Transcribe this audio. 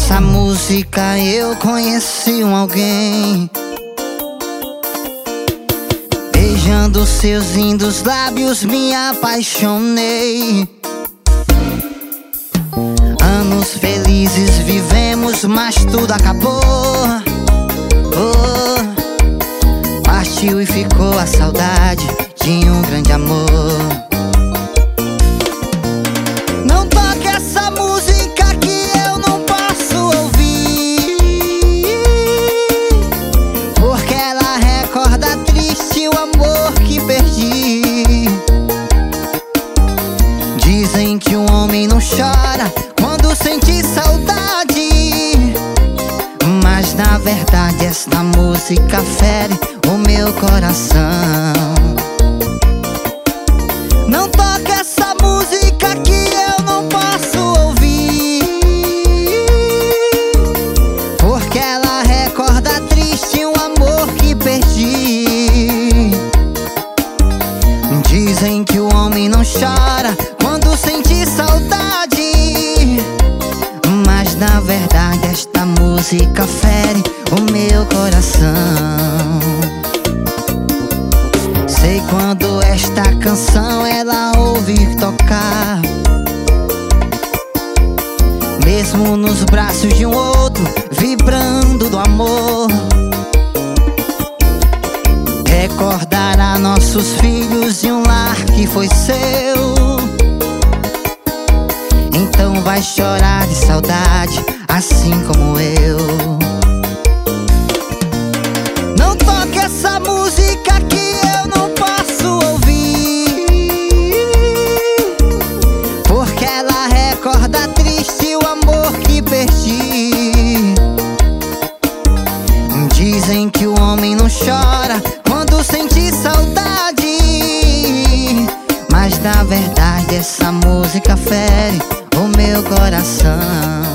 essa música eu conheci alguém. Beijando seus lindos lábios me apaixonei. Anos felizes vivemos, mas tudo acabou. Oh, partiu e ficou a saudade de um grande amor. Não toque essa música que eu não posso ouvir, porque ela recorda triste o amor que perdi. Dizem que um homem não chora quando sente saudade, mas na verdade esta música fere o meu coração. Não toque essa música que eu não posso ouvir, porque ela recorda triste um amor que perdi. Dizem que o homem não chora quando sente saudade, mas na verdade esta música fere o meu coração. Sei quando esta canção ela ouvir tocar, mesmo nos braços de um outro, vibrando do amor, recordará nossos filhos e um lar que foi seu. Então vai chorar de saudade, assim como eu. Não toque essa música que eu não posso ouvir, porque ela recorda triste o amor que perdi. Dizem que o homem não chora quando sente saudade, mas na verdade essa música fere o meu coração.